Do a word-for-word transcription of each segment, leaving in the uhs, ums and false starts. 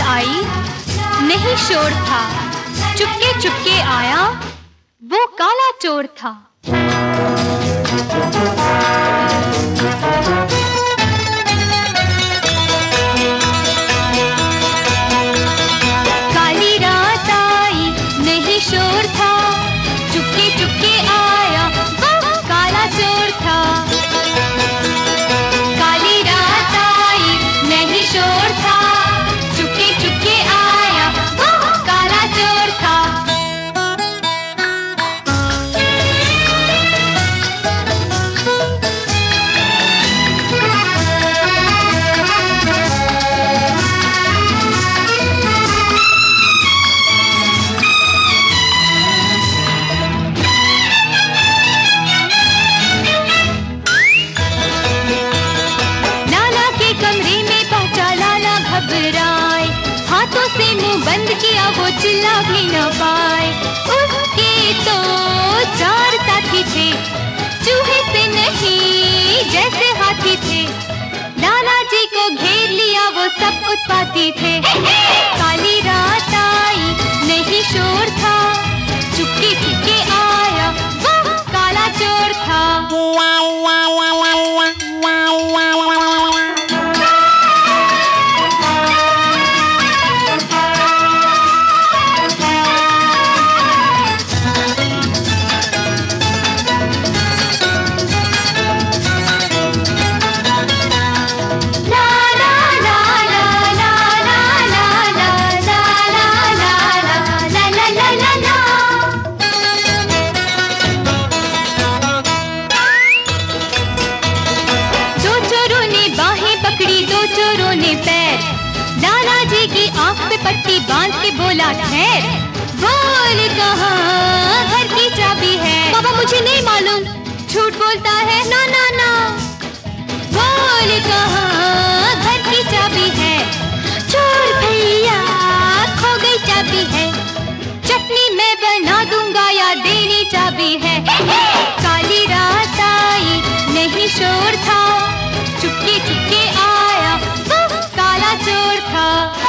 आई, नहीं शोर था, चुपके चुपके आया, वो काला चोर था। काली रात आई, नहीं शोर था, चुपके चुपके आया, वो काला चोर था। काली रात आई, नहीं शोर था, चुपके चुपके आया, वो काला चोर था। हाथों से मुंह बंद किया, वो चिल्ला भी न पाए। उसके तो चार साथी थे, चूहे से नहीं जैसे हाथी थे। लाला जी को घेर लिया, वो सब उत्पाती थे। काली रात आई, नहीं शोर था, चुपके चुपके आया, वो काला चोर था। पट्टी बांध के बोला ठहर, बोल कहाँ घर की चाबी है? बाबा मुझे नहीं मालूम। झूठ बोलता है? ना ना ना। बोल कहाँ घर की चाबी है? चोर भैया खो गई चाबी है, चटनी मैं बना दूंगा या देनी चाबी है। काली रात आई, नहीं शोर था, चुपके चुपके आया, वो काला चोर था।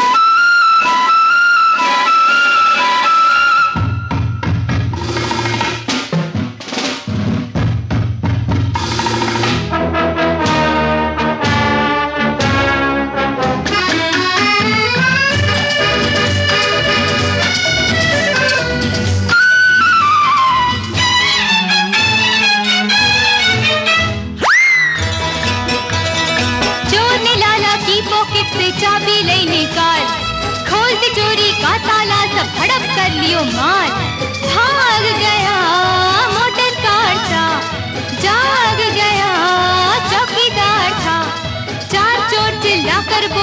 चाबी ले निकाल, खोल के चोरी का ताला, सब हड़प कर लियो माल। भाग गया मोटर कार था, जाग गया चौकीदार था। चार चोर चिल्ला कर